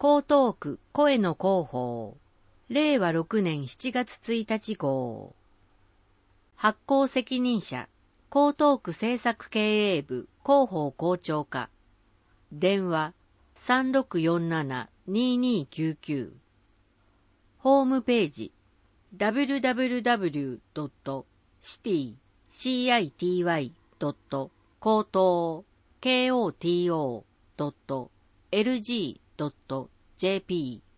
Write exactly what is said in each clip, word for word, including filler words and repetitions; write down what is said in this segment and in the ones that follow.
江東区声の広報れいわろくねんしちがつついたち号発行責任者江東区政策経営部広報校長課電話 さんろくよんななにーにーきゅうきゅう ホームページ ダブリュダブリュダブリュードットシティドット高等 ケーオーティーオードットエルジードットジェーピー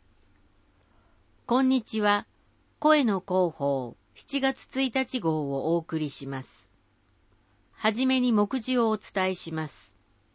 こんにちは。声の広報しちがつついたち号をお送りします。はじめに目次をお伝えします。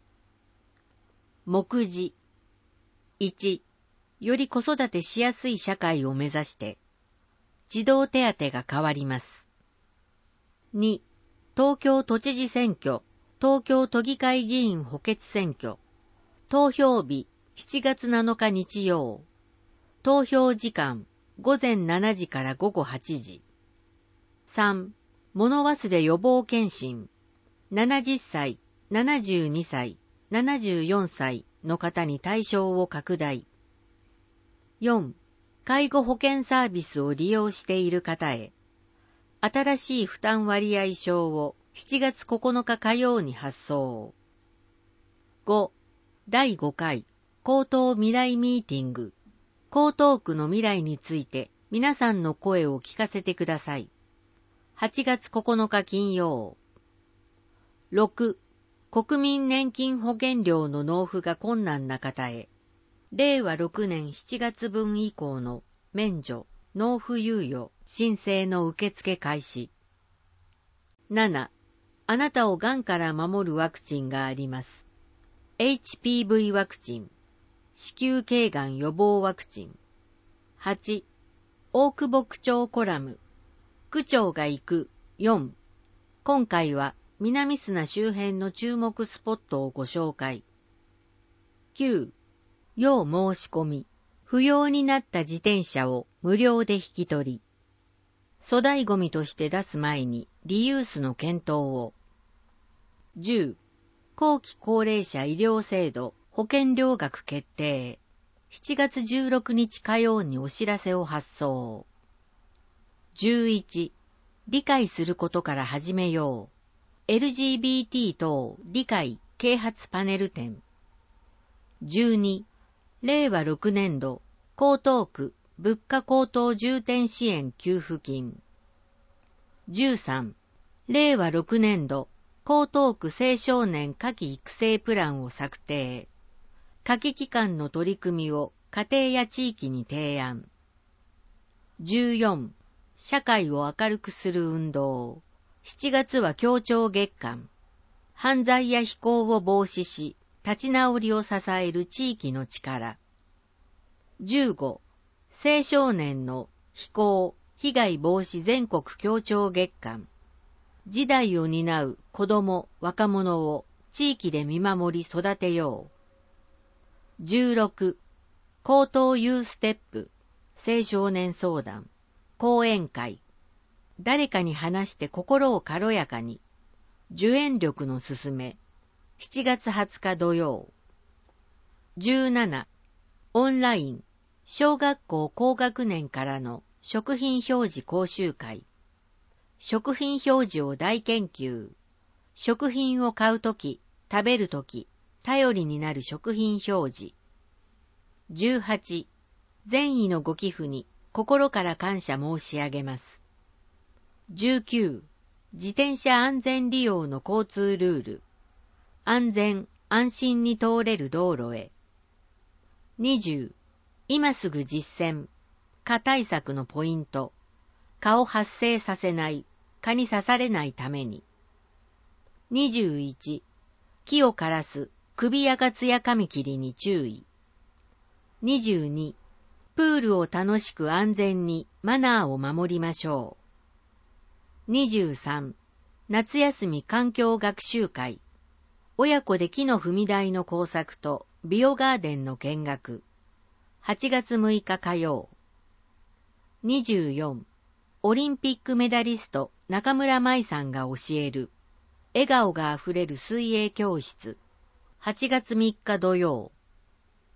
目次いち、より子育てしやすい社会を目指して児童手当が変わります。に、東京都知事選挙、東京都議会議員補欠選挙、投票日しちがつなのか日曜、投票時間ごぜんしちじからごごはちじ。さん、物忘れ予防検診、ななじゅっさい、ななじゅうにさい、ななじゅうよんさいの方に対象を拡大。よん、介護保険サービスを利用している方へ、新しい負担割合証をしちがつここのか火曜に発送。ご、だいごかい江東未来ミーティング。江東区の未来について皆さんの声を聞かせてください。はちがつここのか金曜。ろく、国民年金保険料の納付が困難な方へ、れいわろくねんしちがつぶん以降の免除、納付猶予、申請の受付開始。なな、あなたをがんから守るワクチンがあります。エイチピーブイ ワクチン、子宮頸がん予防ワクチン。はち、大久保区長コラム、区長が行く。よん、今回は南砂周辺の注目スポットをご紹介。きゅう、要申し込み、不要になった自転車を無料で引き取り、粗大ゴミとして出す前にリユースの検討を。じゅう、後期高齢者医療制度保険料額決定。しちがつじゅうろくにち火曜にお知らせを発送。じゅういち、理解することから始めよう。エルジービーティー 等理解啓発パネル展。じゅうに、れいわろくねんど江東区物価高騰重点支援給付金。じゅうさん、れいわろくねんど江東区青少年夏季育成プランを策定。夏季期間の取り組みを家庭や地域に提案。じゅうよん、社会を明るくする運動。しちがつは協調月間。犯罪や非行を防止し、立ち直りを支える地域の力。じゅうご、青少年の非行、被害防止全国協調月間。次代を担う子ども、若者を地域で見守り育てよう。じゅうろく、江東ユーステップ、青少年相談、講演会。誰かに話して心を軽やかに。受援力のすすめ。しちがつはつか土曜。じゅうなな、オンライン、小学校高学年からの食品表示講習会。食品表示を大研究。食品を買うとき、食べるとき、頼りになる食品表示。じゅうはち、善意のご寄付に心から感謝申し上げます。じゅうきゅう、自転車安全利用の交通ルール。安全、安心に通れる道路へ。にじゅう、今すぐ実践。蚊対策のポイント。蚊を発生させない、蚊に刺されないために。にじゅういち、木を枯らす、首やかつやカミキリに注意。にじゅうに、プールを楽しく安全にマナーを守りましょう。にじゅうさん、夏休み環境学習会。親子で木の踏み台の工作とビオガーデンの見学。はちがつむいか火曜。にじゅうよん、オリンピックメダリスト中村舞さんが教える笑顔があふれる水泳教室。はちがつみっか土曜。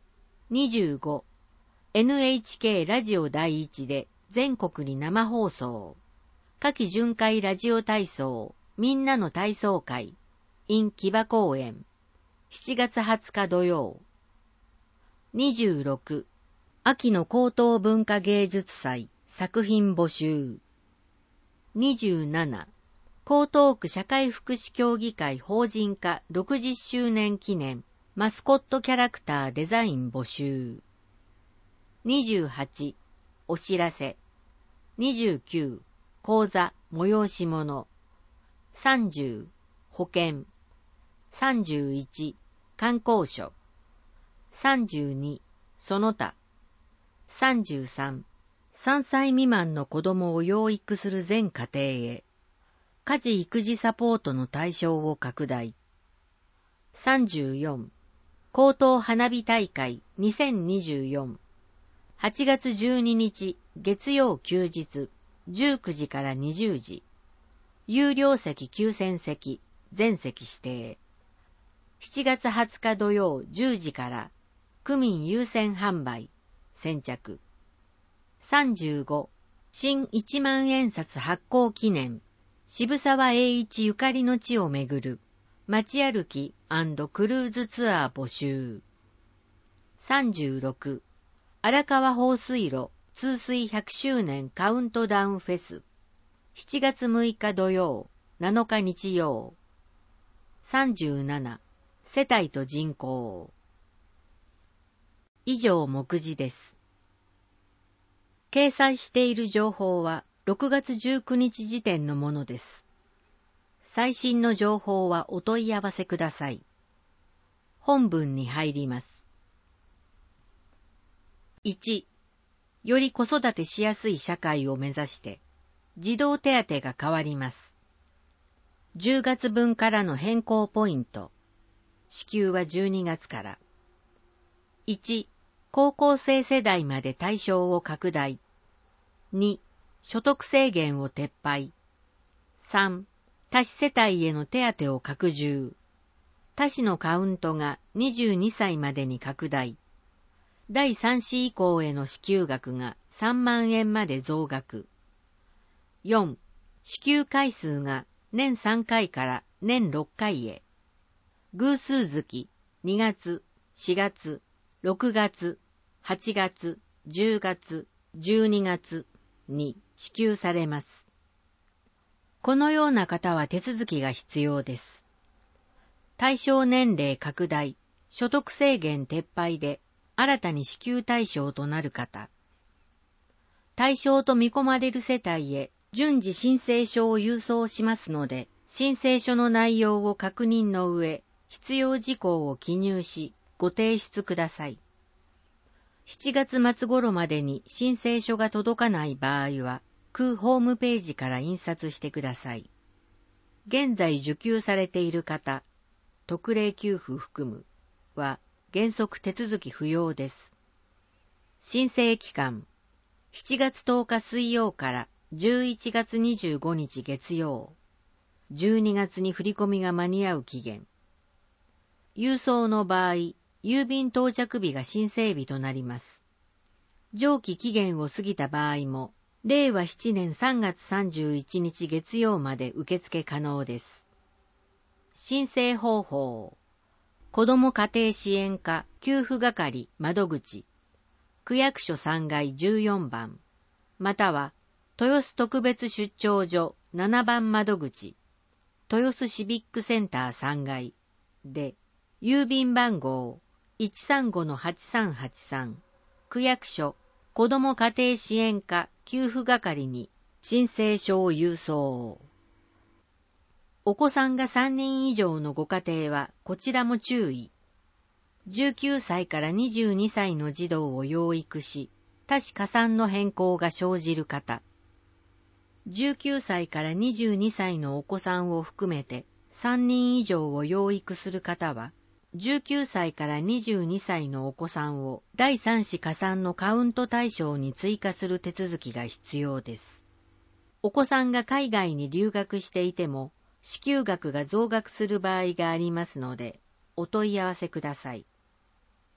にじゅうご、エヌエイチケー ラジオ第一で全国に生放送。夏季巡回ラジオ体操、みんなの体操会、in 木場公園。しちがつはつか土曜。にじゅうろく、秋の高等文化芸術祭、作品募集。にじゅうなな、江東区社会福祉協議会法人化ろくじゅっしゅうねん記念マスコットキャラクターデザイン募集。にじゅうはち、お知らせ。にじゅうきゅう、講座催し物。さんじゅう、保険。さんじゅういち、観光所。さんじゅうに、その他。さんじゅうさん、さんさい未満の子供を養育する全家庭へ。家事育児サポートの対象を拡大。さんじゅうよん、高等花火大会にせんにじゅうよん。はちがつじゅうににち月曜休日じゅうくじからにじゅうじ。有料席きゅうせんせき、全席指定。しちがつはつか土曜じゅうじから区民優先販売、先着。さんじゅうご、新いちまんえん札発行記念。渋沢栄一ゆかりの地をめぐる街歩き&クルーズツアー募集。さんじゅうろく、荒川放水路通水ひゃくしゅうねんカウントダウンフェス。しちがつむいか土曜、なのか日曜。さんじゅうなな、世帯と人口。以上目次です。掲載している情報はろくがつじゅうくにち時点のものです。最新の情報はお問い合わせください。本文に入ります。いち、より子育てしやすい社会を目指して、児童手当が変わります。じゅうがつぶんからの変更ポイント。支給はじゅうにがつから。いち、高校生世代まで対象を拡大。に、所得制限を撤廃。さん、多子世帯への手当を拡充。多子のカウントがにじゅうにさいまでに拡大。だいさん子以降への支給額がさんまんえんまで増額。よん、支給回数が年さんかいから年ろっかいへ。偶数月にがつ、しがつ、ろくがつ、はちがつ、じゅうがつ、じゅうにがつに支給されます。このような方は手続きが必要です。対象年齢拡大、所得制限撤廃で新たに支給対象となる方。対象と見込まれる世帯へ順次申請書を郵送しますので、申請書の内容を確認の上、必要事項を記入し、ご提出ください。しちがつまつ頃までに申請書が届かない場合は、区ホームページから印刷してください。現在受給されている方、特例給付含むは原則手続き不要です。申請期間、しちがつとおか水曜からじゅういちがつにじゅうごにち月曜、じゅうにがつに振り込みが間に合う期限。郵送の場合、郵便到着日が申請日となります。上記期限を過ぎた場合も、れいわななねんさんがつさんじゅういちにち月曜まで受付可能です。申請方法。子ども家庭支援課給付係窓口、区役所さんがいじゅうよんばん、または豊洲特別出張所ななばん窓口、豊洲シビックセンターさんがいで、郵便番号 いちさんごのはちさんはちさん、区役所子ども家庭支援課給付係に申請書を郵送。お子さんがさんにん以上のご家庭はこちらも注意。じゅうきゅうさいからにじゅうにさいの児童を養育し、多子加算の変更が生じる方。じゅうきゅうさいからにじゅうにさいのお子さんを含めてさんにん以上を養育する方は、じゅうきゅうさいからにじゅうにさいのお子さんをだいさん子加算のカウント対象に追加する手続きが必要です。お子さんが海外に留学していても、支給額が増額する場合がありますので、お問い合わせください。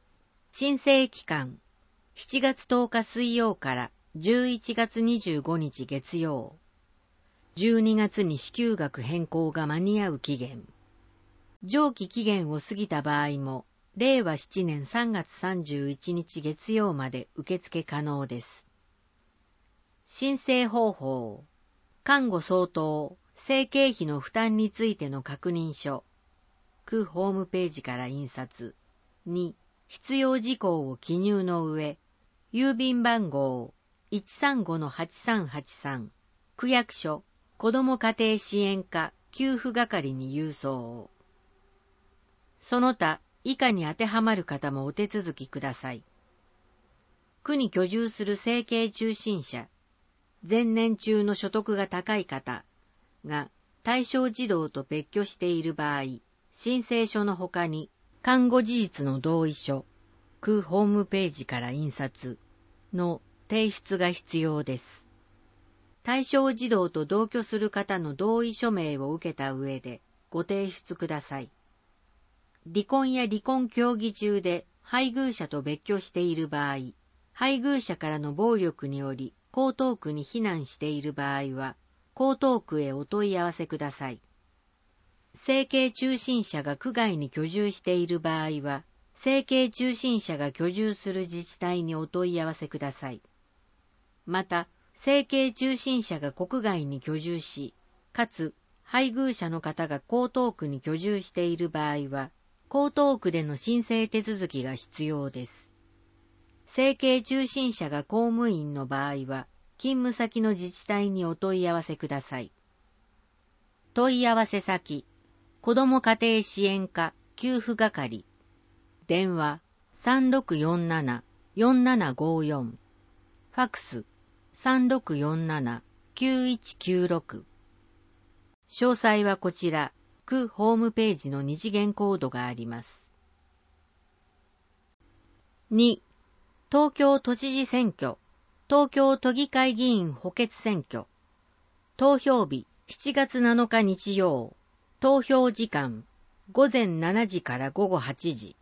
申請期間、しちがつとおか水曜からじゅういちがつにじゅうごにち月曜。じゅうにがつに支給額変更が間に合う期限。上記期限を過ぎた場合も、れいわしちねんさんがつさんじゅういちにち月曜まで受付可能です。申請方法。看護相当、生経費の負担についての確認書。区ホームページから印刷。に、必要事項を記入の上、郵便番号 いちさんごのはちさんはちさん、区役所、子ども家庭支援課給付係に郵送を。その他、以下に当てはまる方もお手続きください。区に居住する生計中心者、前年中の所得が高い方が対象児童と別居している場合、申請書の他に看護事実の同意書、区ホームページから印刷の提出が必要です。対象児童と同居する方の同意書明を受けた上でご提出ください。離婚や離婚協議中で配偶者と別居している場合、配偶者からの暴力により江東区に避難している場合は、江東区へお問い合わせください。生計中心者が区外に居住している場合は、生計中心者が居住する自治体にお問い合わせください。また、生計中心者が国外に居住し、かつ配偶者の方が江東区に居住している場合は、江東区での申請手続きが必要です。生計中心者が公務員の場合は、勤務先の自治体にお問い合わせください。問い合わせ先、子ども家庭支援課給付係、電話 さんろくよんななよんななごよん、ファクス さんろくよんななきゅういちきゅうろく。詳細はこちら、区ホームページの二次元コードがあります。に、東京都知事選挙、東京都議会議員補欠選挙。投票日しちがつなのか日曜。投票時間、ごぜんしちじからごごはちじ。